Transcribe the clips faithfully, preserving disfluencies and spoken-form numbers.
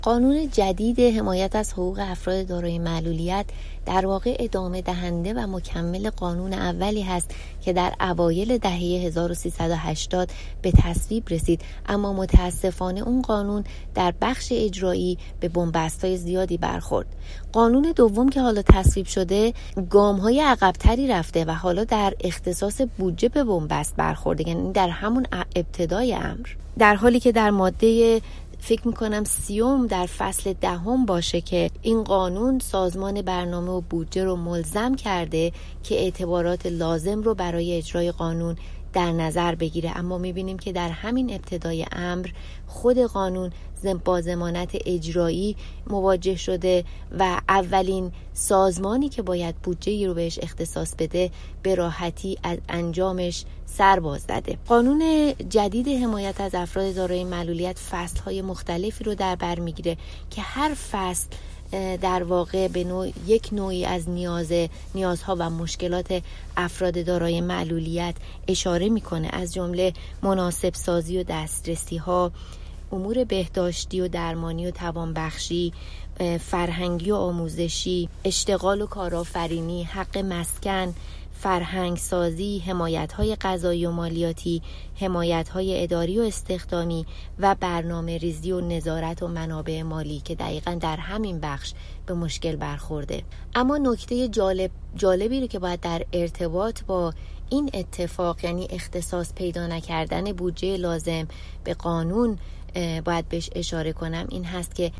قانون جدید حمایت از حقوق افراد دارای معلولیت در واقع ادامه دهنده و مکمل قانون اولی هست که در اوایل دهه هزار و سیصد و هشتاد به تصویب رسید، اما متاسفانه اون قانون در بخش اجرایی به بن‌بست‌های زیادی برخورد. قانون دوم که حالا تصویب شده گام‌های عقب‌تری رفته و حالا در اختصاص بودجه به بن‌بست برخورده، یعنی در همون ابتدای امر، در حالی که در ماده فکر میکنم سیوم در فصل دهم باشه که این قانون سازمان برنامه و بودجه رو ملزم کرده که اعتبارات لازم رو برای اجرای قانون در نظر بگیره. اما میبینیم که در همین ابتدای امر خود قانون با ضمانت اجرایی مواجه شده و اولین سازمانی که باید بودجه‌ای رو بهش اختصاص بده به راحتی از انجامش سر باز زده. قانون جدید حمایت از افراد دارای معلولیت فصل‌های مختلفی رو در بر میگیره که هر فصل در واقع به نوع یک نوعی از نیاز نیازها و مشکلات افراد دارای معلولیت اشاره میکنه، از جمله مناسب سازی و دسترسی ها، امور بهداشتی و درمانی و توانبخشی، فرهنگی و آموزشی، اشتغال و کارآفرینی، حق مسکن، فرهنگ سازی، حمایت‌های قضایی و مالیاتی، حمایت‌های اداری و استخدامی و برنامه ریزی و نظارت و منابع مالی که دقیقاً در همین بخش به مشکل برخورده. اما نکته جالب جالبی رو که باید در ارتباط با این اتفاق، یعنی اختصاص پیدا نکردن بودجه لازم به قانون، باید بهش اشاره کنم این هست که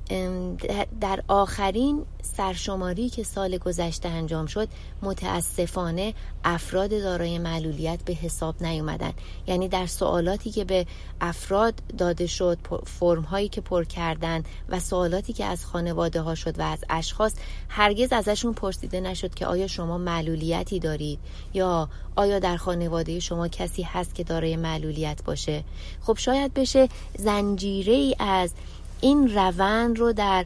در آخرین سرشماری که سال گذشته انجام شد متاسفانه افراد دارای معلولیت به حساب نیومدن. یعنی در سوالاتی که به افراد داده شد، فرم هایی که پر کردن و سوالاتی که از خانواده ها شد و از اشخاص، هرگز ازشون پرسیده نشد که آیا شما معلولیتی دارید یا آیا در خانواده شما کسی هست که دارای معلولیت باشه. خب شاید بشه زنجیره‌ای از این روند رو در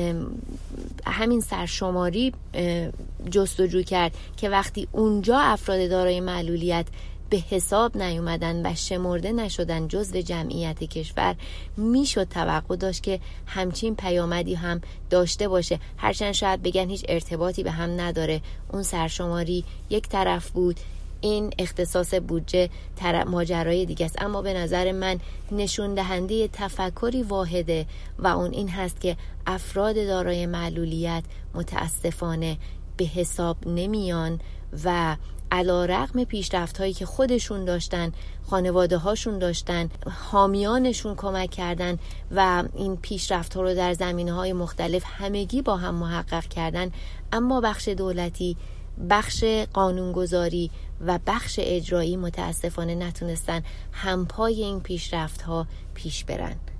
همین سرشماری جستجو کرد که وقتی اونجا افراد دارای معلولیت به حساب نیومدن و شمرده نشدن جزو جمعیت کشور، میشد توقع داشت که همچین پیامدی هم داشته باشه. هرچند شاید بگن هیچ ارتباطی به هم نداره، اون سرشماری یک طرف بود، این اختصاص بودجه ماجرای دیگه است، اما به نظر من نشون دهنده تفکری واحده و اون این هست که افراد دارای معلولیت متاسفانه به حساب نمیان و علی‌رغم پیشرفت‌هایی که خودشون داشتن، خانواده هاشون داشتن، حامیانشون کمک کردن و این پیشرفت‌ها رو در زمینه‌های مختلف همگی با هم محقق کردن، اما بخش دولتی، بخش قانونگذاری و بخش اجرایی متاسفانه نتونستن همپای این پیشرفت‌ها پیش برن.